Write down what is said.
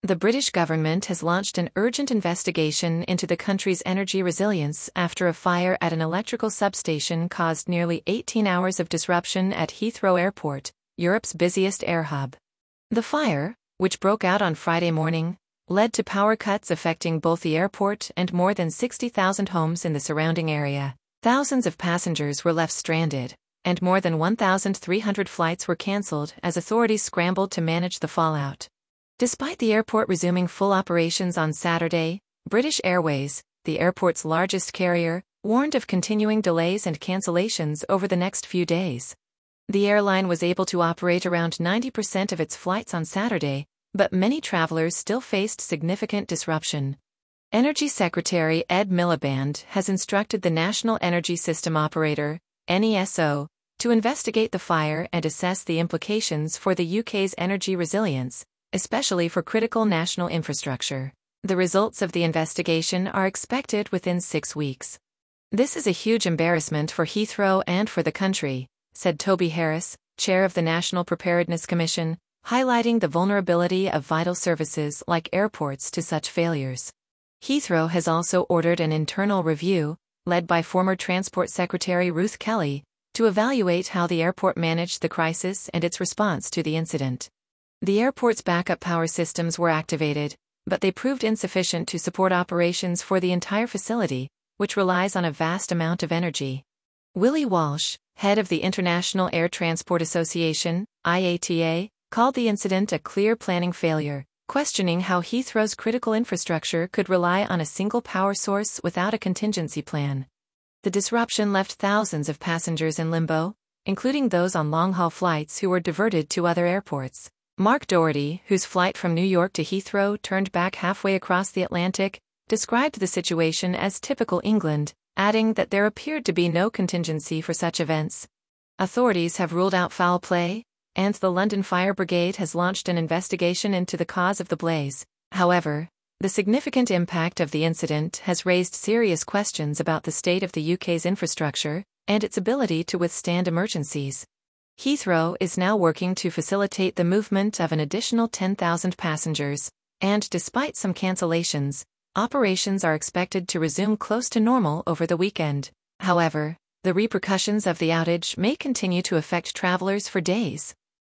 The British government has launched an urgent investigation into the country's energy resilience after a fire at an electrical substation caused nearly 18 hours of disruption at Heathrow Airport, Europe's busiest air hub. The fire, which broke out on Friday morning, led to power cuts affecting both the airport and more than 60,000 homes in the surrounding area. Thousands of passengers were left stranded, and more than 1,300 flights were cancelled as authorities scrambled to manage the fallout. Despite the airport resuming full operations on Saturday, British Airways, the airport's largest carrier, warned of continuing delays and cancellations over the next few days. The airline was able to operate around 90% of its flights on Saturday, but many travelers still faced significant disruption. Energy Secretary Ed Miliband has instructed the National Energy System Operator, NESO, to investigate the fire and assess the implications for the UK's energy resilience, especially for critical national infrastructure. The results of the investigation are expected within 6 weeks. "This is a huge embarrassment for Heathrow and for the country," said Toby Harris, chair of the National Preparedness Commission, highlighting the vulnerability of vital services like airports to such failures. Heathrow has also ordered an internal review, led by former Transport Secretary Ruth Kelly, to evaluate how the airport managed the crisis and its response to the incident. The airport's backup power systems were activated, but they proved insufficient to support operations for the entire facility, which relies on a vast amount of energy. Willie Walsh, head of the International Air Transport Association, IATA, called the incident a clear planning failure, questioning how Heathrow's critical infrastructure could rely on a single power source without a contingency plan. The disruption left thousands of passengers in limbo, including those on long-haul flights who were diverted to other airports. Mark Doherty, whose flight from New York to Heathrow turned back halfway across the Atlantic, described the situation as typical England, adding that there appeared to be no contingency for such events. Authorities have ruled out foul play, and the London Fire Brigade has launched an investigation into the cause of the blaze. However, the significant impact of the incident has raised serious questions about the state of the UK's infrastructure and its ability to withstand emergencies. Heathrow is now working to facilitate the movement of an additional 10,000 passengers, and despite some cancellations, operations are expected to resume close to normal over the weekend. However, the repercussions of the outage may continue to affect travelers for days.